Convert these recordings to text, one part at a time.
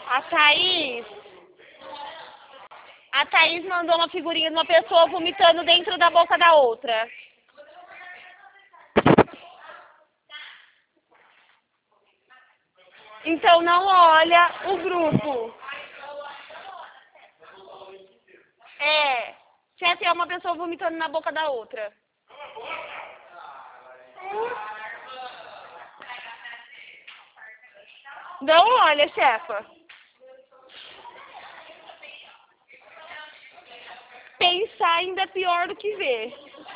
A Thaís. A Thaís mandou uma figurinha de uma pessoa vomitando dentro da boca da outra. Então não olha o grupo. Se é uma pessoa vomitando na boca da outra. Não olha, chefa. Pensar ainda é pior do que ver.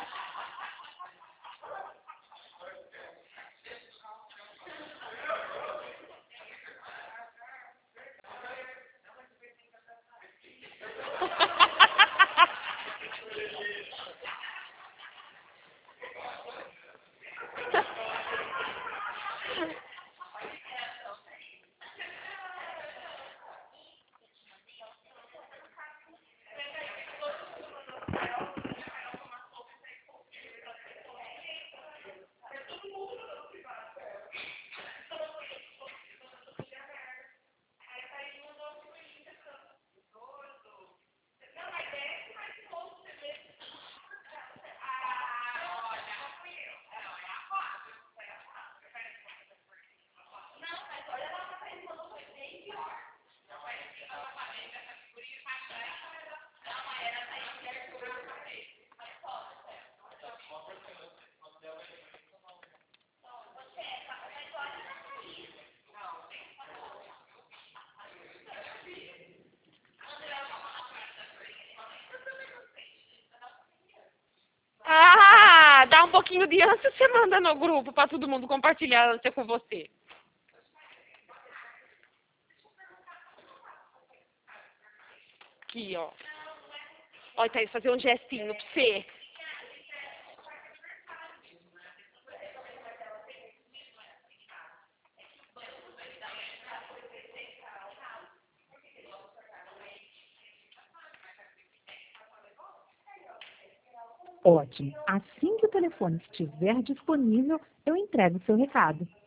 Dá um pouquinho de ânsia, você manda no grupo pra todo mundo compartilhar a ânsia com você. Aqui, ó. Olha, Thaís, fazer um gestinho pra você. Ótimo. Assim que o telefone estiver disponível, eu entrego o seu recado.